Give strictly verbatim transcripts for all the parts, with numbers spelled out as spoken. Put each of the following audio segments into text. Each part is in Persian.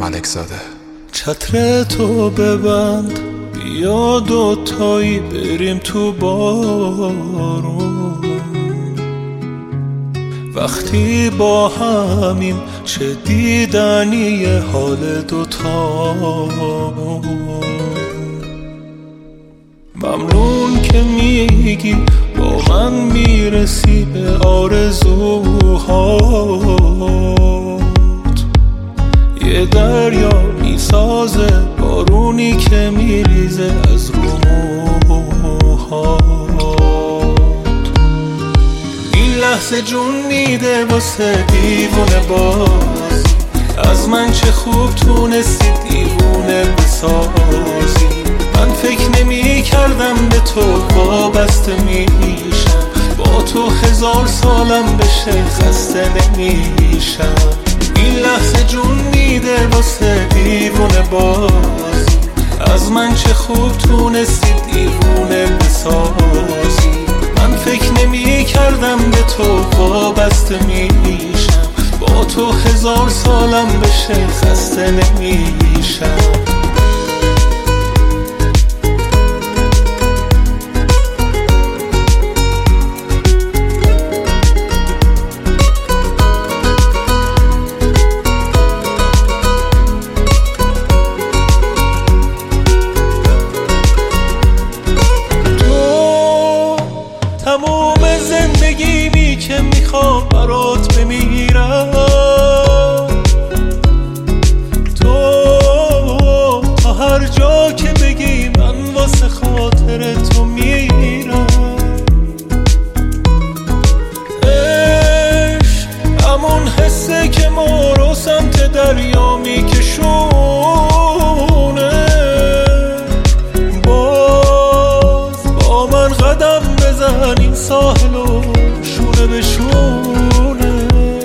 ملک زاده. چتر تو ببند بیا دوتایی بریم تو بارون، وقتی با همیم چه دیدنی حال دوتامون. ممنون که میگی با من میرسی به آرزوهات، یه دریا میسازه بارونی که میریزه از رو موهات. این لحظه جون میده واسه دیوونه باز، از من چه خوب تونستی دیوونه بسازی. من فکر نمی کردم به تو وابسته میشم، با تو هزار سالم بشه خسته نمیشم. این لحظه جون میده واسه دیوونه باز، از من چه خوب تونستی دیوونه بسازی. من فکر نمی کردم به تو وابسته میشم، با تو هزار سالم بشه خسته نمیشم. تموم زندگیمی که میخوام برات بمیرم، تو تا هر جا که بگی من واسه خاطر تو میرم. عشق همون حسه که ما رو سمت دریا میکشونه، باز با من قدم بزن این ساحل و شونه به شونه.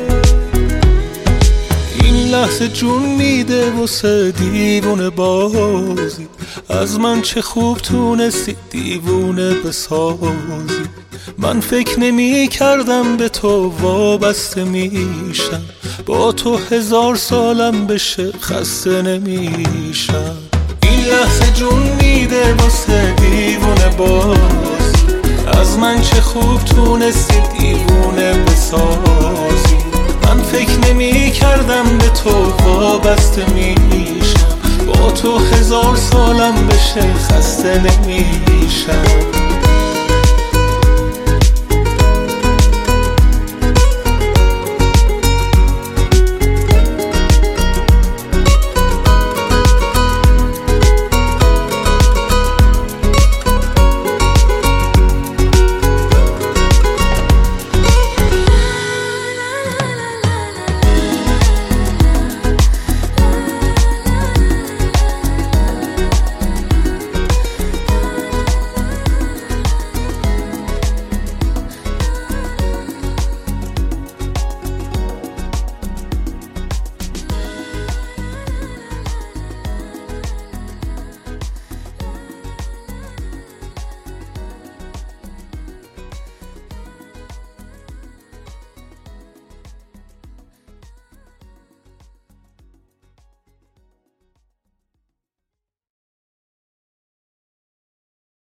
این لحظه جون میده واسه دیوونه بازی، از من چه خوب تونستی دیوونه بسازی. من فکر نمی کردم به تو وابسته میشم، با تو هزار سالم بشه خسته نمیشم. این لحظه جون میده واسه دیوونه باز، از من چه خوب تونستی دیوونه بسازی. من فکر نمی کردم به تو وابسته میشم، با تو هزار سالم بشه خسته نمیشم.